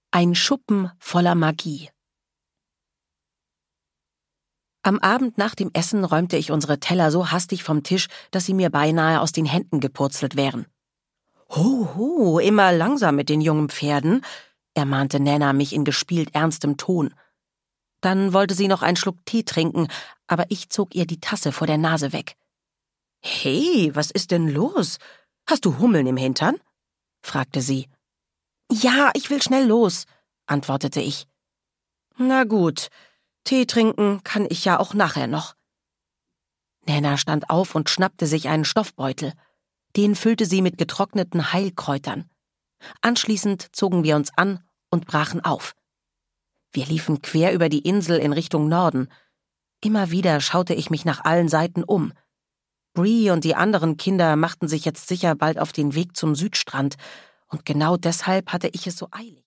Ein Schuppen voller Magie. Am Abend nach dem Essen räumte ich unsere Teller so hastig vom Tisch, dass sie mir beinahe aus den Händen gepurzelt wären. »Ho, immer langsam mit den jungen Pferden«, ermahnte Nana mich in gespielt ernstem Ton. Dann wollte sie noch einen Schluck Tee trinken, aber ich zog ihr die Tasse vor der Nase weg. »Hey, was ist denn los? Hast du Hummeln im Hintern?« fragte sie. »Ja, ich will schnell los«, antwortete ich. »Na gut, Tee trinken kann ich ja auch nachher noch.« Nana stand auf und schnappte sich einen Stoffbeutel. Den füllte sie mit getrockneten Heilkräutern. Anschließend zogen wir uns an und brachen auf. Wir liefen quer über die Insel in Richtung Norden. Immer wieder schaute ich mich nach allen Seiten um. Bree und die anderen Kinder machten sich jetzt sicher bald auf den Weg zum Südstrand, und genau deshalb hatte ich es so eilig.